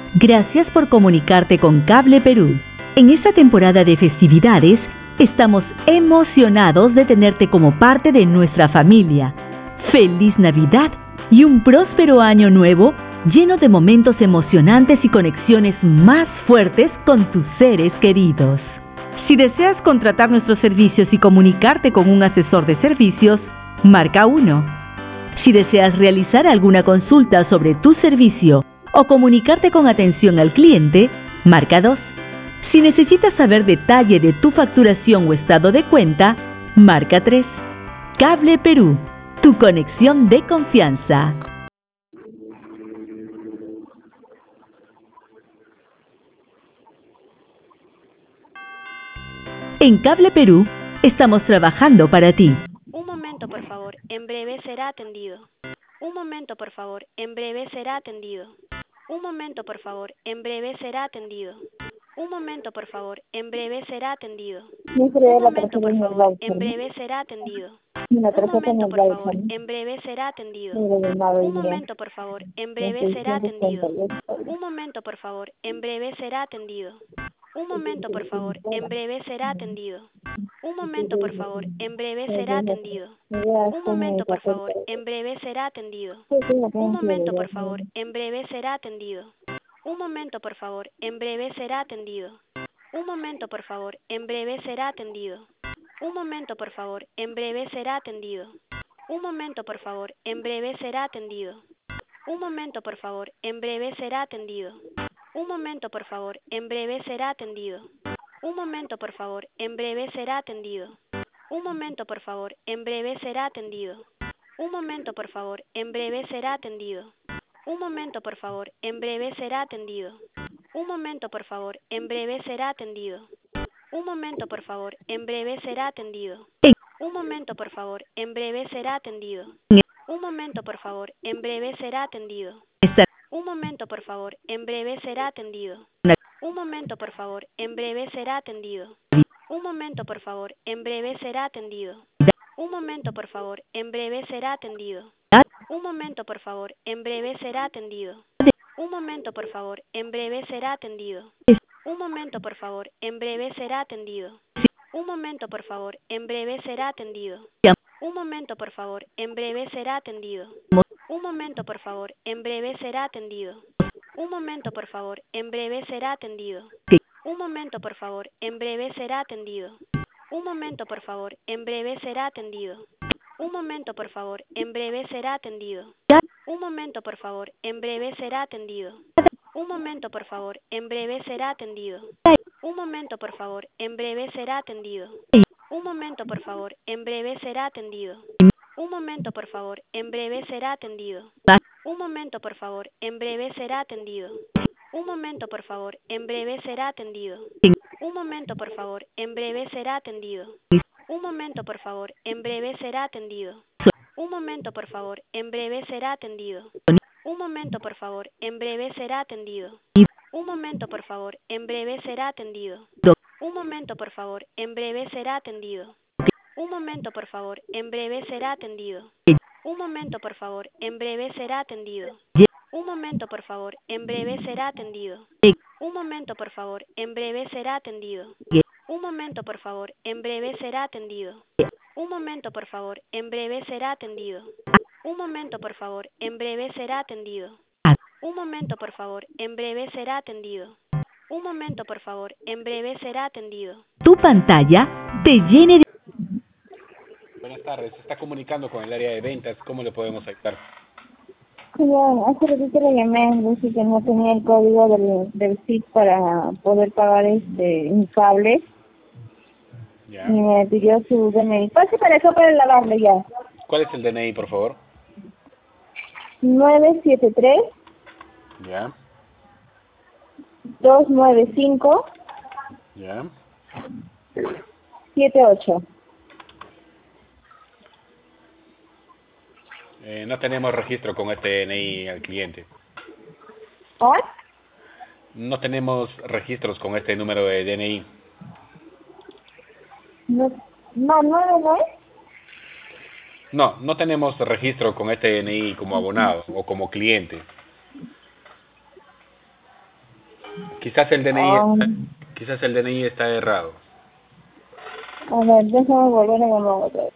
Gracias por comunicarte con Cable Perú. En esta temporada de festividades, estamos emocionados de tenerte como parte de nuestra familia. ¡Feliz Navidad y un próspero año nuevo lleno de momentos emocionantes y conexiones más fuertes con tus seres queridos! Si deseas contratar nuestros servicios y comunicarte con un asesor de servicios, marca 1. Si deseas realizar alguna consulta sobre tu servicio o comunicarte con atención al cliente, marca 2. Si necesitas saber detalle de tu facturación o estado de cuenta, marca 3. Cable Perú, tu conexión de confianza. En Cable Perú, estamos trabajando para ti. Un momento, por favor. En breve será atendido. Un momento, por favor. En breve será atendido. Un momento, por favor. En breve será atendido. Un momento, por favor. En breve será atendido. Un momento, por favor. En breve será atendido. Un momento, por favor. En breve será atendido. Un momento, por favor. En breve será atendido. Un momento, por favor. En breve será atendido. Un momento, por favor. En breve será atendido. Un momento, por favor. En breve será atendido. Un momento, por favor. En breve será atendido. Un momento, por favor. En breve será atendido. Un momento, por favor. En breve será atendido. Un momento, por favor. En breve será atendido. Un momento, por favor. En breve será atendido. Un momento, por favor. En breve será atendido. Un momento, por favor. En breve será atendido. Un momento, por favor. En breve será atendido. Un momento, por favor. En breve será atendido. Un momento, por favor. En breve será atendido. Un momento, por favor. En breve será atendido. Un momento, por favor. En breve será atendido. Un momento, por favor. En breve será atendido. Un momento, por favor. En breve será atendido. Un momento, por favor. En breve será atendido. Un momento, por favor. En breve será atendido. Un momento, por favor. En breve será atendido. Un momento, por favor. En breve será atendido. Un momento, por favor. En breve será atendido. Un momento, por favor. En breve será atendido. Un momento, por favor. En breve será atendido. Un momento, por favor. En breve será atendido. Un momento, por favor. En breve será atendido. Un momento, por favor. En breve será atendido. Un momento, por favor. En breve será atendido. Un momento, por favor. En breve será atendido. Un momento, por favor. En breve será atendido. Un momento, por favor. En breve será atendido. Un momento, por favor. En breve será atendido. Un momento, por favor. En breve será atendido. Un momento, por favor. En breve será atendido. Un momento, por favor. En breve será atendido. Un momento, por favor. En breve será atendido. Un momento, por favor. En breve será atendido. Un momento, por favor. En breve será atendido. Un momento, por favor. En breve será atendido. Un momento, por favor. En breve será atendido. Un momento, por favor. En breve será atendido. Un momento, por favor. En breve será atendido. Un momento, por favor. En breve será atendido. Un momento, por favor. En breve será atendido. Un momento, por favor. En breve será atendido. Un momento, por favor. En breve será atendido. Un momento, por favor. En breve será atendido. Un momento, por favor. En breve será atendido. Un momento, por favor. En breve será atendido. Un momento, por favor. En breve será atendido. Un momento, por favor. En breve será atendido. Un momento, por favor. En breve será atendido. Un momento, por favor. En breve será atendido. Un momento, por favor. En breve será atendido. Un momento, por favor. En breve será atendido. Tu pantalla te llene de... Buenas tardes, se está comunicando con el área de ventas, ¿cómo le podemos ayudar? Bien, hace ratito le llamé, dije que no tenía el código del SIC para poder pagar mi cable. Ya. Y me pidió su DNI. Pase para eso para lavarle ya. ¿Cuál es el DNI, por favor? 973 Ya. 295 Ya. 78. No tenemos registro con este DNI al cliente. ¿Oh? No tenemos registros con este número de DNI. No, no es. No tenemos registro con este DNI como abonado o como cliente. Quizás el DNI, quizás el DNI está errado. A ver, déjame volver a llamar otra vez.